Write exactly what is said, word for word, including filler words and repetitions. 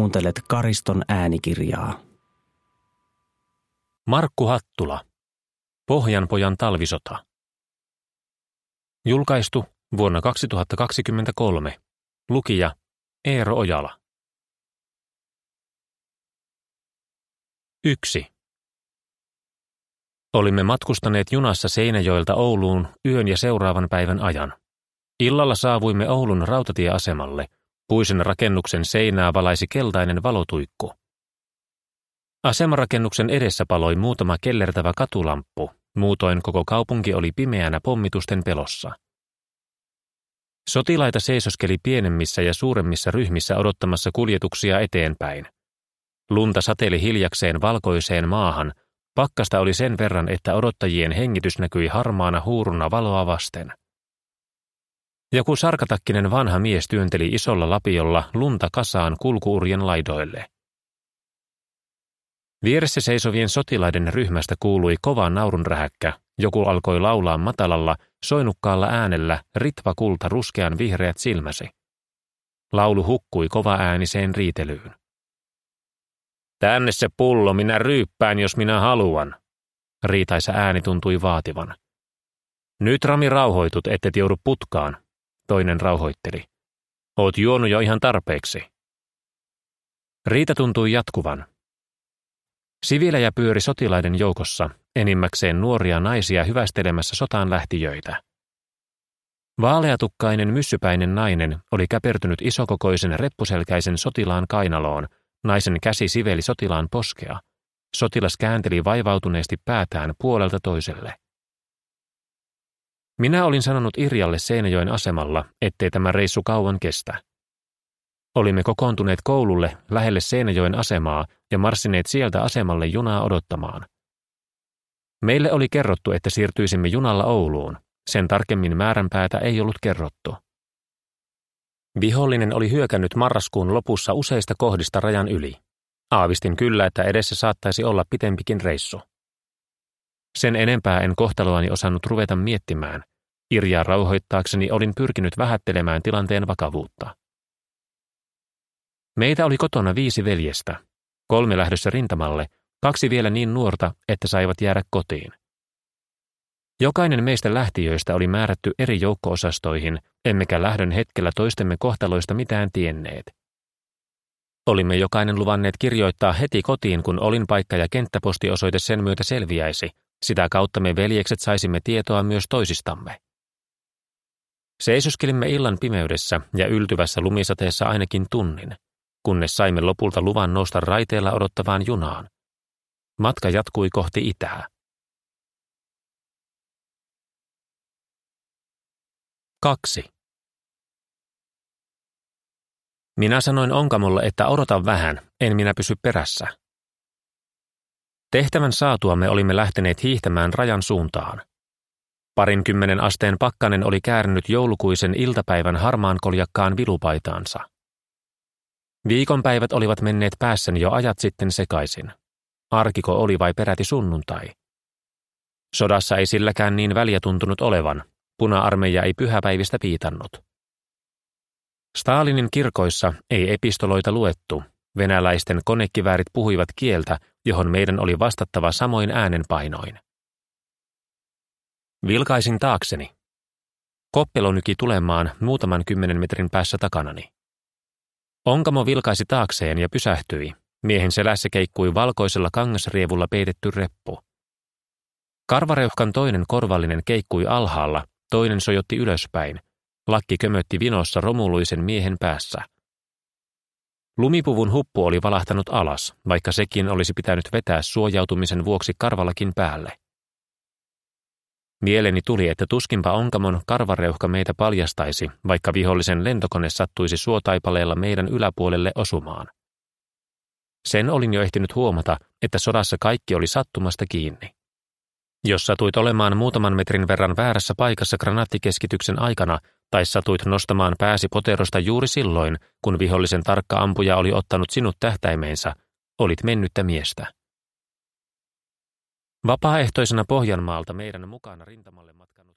Kuuntelet Kariston äänikirjaa. Markku Hattula. Pohjanpojan talvisota. Julkaistu vuonna kaksituhattakaksikymmentäkolme. Lukija Eero Ojala. yksi. Olimme matkustaneet junassa Seinäjoelta Ouluun yön ja seuraavan päivän ajan. Illalla saavuimme Oulun rautatieasemalle. Puisen rakennuksen seinää valaisi keltainen valotuikku. Asemarakennuksen edessä paloi muutama kellertävä katulamppu, muutoin koko kaupunki oli pimeänä pommitusten pelossa. Sotilaita seisoskeli pienemmissä ja suuremmissa ryhmissä odottamassa kuljetuksia eteenpäin. Lunta sateli hiljakseen valkoiseen maahan, pakkasta oli sen verran, että odottajien hengitys näkyi harmaana huuruna valoa vasten. Joku sarkatakkinen vanha mies työnteli isolla lapiolla lunta kasaan kulkuurien laidoille. Vieressä seisovien sotilaiden ryhmästä kuului kova naurunrähäkkä. Joku alkoi laulaa matalalla, soinukkaalla äänellä ritva kulta ruskean vihreät silmäsi. Laulu hukkui kova ääniseen riitelyyn. Tänne se pullo, minä ryyppään, jos minä haluan. Riitaisa ääni tuntui vaativan. Nyt Rami rauhoitut, ettet joudu putkaan. Toinen rauhoitteli. Oot juonut jo ihan tarpeeksi. Riita tuntui jatkuvan. Siviilejä pyöri sotilaiden joukossa, enimmäkseen nuoria naisia hyvästelemässä sotaan lähtijöitä. Vaaleatukkainen myssypäinen nainen oli käpertynyt isokokoisen reppuselkäisen sotilaan kainaloon, naisen käsi siveli sotilaan poskea. Sotilas käänteli vaivautuneesti päätään puolelta toiselle. Minä olin sanonut Irjalle Seinäjoen asemalla, ettei tämä reissu kauan kestä. Olimme kokoontuneet koululle lähelle Seinäjoen asemaa ja marssineet sieltä asemalle junaa odottamaan. Meille oli kerrottu, että siirtyisimme junalla Ouluun. Sen tarkemmin määränpäätä ei ollut kerrottu. Vihollinen oli hyökännyt marraskuun lopussa useista kohdista rajan yli. Aavistin kyllä, että edessä saattaisi olla pitempikin reissu. Sen enempää en kohtaloani osannut ruveta miettimään. Irjaa rauhoittaakseni olin pyrkinyt vähättelemään tilanteen vakavuutta. Meitä oli kotona viisi veljestä. Kolme lähdössä rintamalle, kaksi vielä niin nuorta, että saivat jäädä kotiin. Jokainen meistä lähtijöistä oli määrätty eri joukko-osastoihin, emmekä lähdön hetkellä toistemme kohtaloista mitään tienneet. Olimme jokainen luvanneet kirjoittaa heti kotiin, kun olinpaikka ja kenttäpostiosoite sen myötä selviäisi. Sitä kautta me veljekset saisimme tietoa myös toisistamme. Seisoskelimme illan pimeydessä ja yltyvässä lumisateessa ainakin tunnin, kunnes saimme lopulta luvan nousta raiteella odottavaan junaan. Matka jatkui kohti itää. Kaksi. Minä sanoin Onkamolle, että odota vähän, en minä pysy perässä. Tehtävän saatuamme olimme lähteneet hiihtämään rajan suuntaan. Parinkymmenen asteen pakkanen oli käärinyt joulukuisen iltapäivän harmaankoljakkaan vilupaitaansa. Viikonpäivät olivat menneet päässäni jo ajat sitten sekaisin. Arkiko oli vai peräti sunnuntai. Sodassa ei silläkään niin väliä tuntunut olevan. Puna-armeija ei pyhäpäivistä piitannut. Stalinin kirkoissa ei epistoloita luettu. Venäläisten konekiväärit puhuivat kieltä, johon meidän oli vastattava samoin äänenpainoin. Vilkaisin taakseni. Koppelo nyki tulemaan muutaman kymmenen metrin päässä takanani. Onkamo vilkaisi taakseen ja pysähtyi. Miehen selässä keikkui valkoisella kangasrievulla peitetty reppu. Karvareuhkan toinen korvallinen keikkui alhaalla, toinen sojotti ylöspäin. Lakki kömötti vinossa romuluisen miehen päässä. Lumipuvun huppu oli valahtanut alas, vaikka sekin olisi pitänyt vetää suojautumisen vuoksi karvalakin päälle. Mieleeni tuli, että tuskinpa Onkamon karvareuhka meitä paljastaisi, vaikka vihollisen lentokone sattuisi suotaipaleella meidän yläpuolelle osumaan. Sen olin jo ehtinyt huomata, että sodassa kaikki oli sattumasta kiinni. Jos satuit olemaan muutaman metrin verran väärässä paikassa granaattikeskityksen aikana, tai satuit nostamaan pääsi poterosta juuri silloin, kun vihollisen tarkka ampuja oli ottanut sinut tähtäimeensä, olit mennyttä miestä. Vapaaehtoisena Pohjanmaalta meidän mukana rintamalle matkan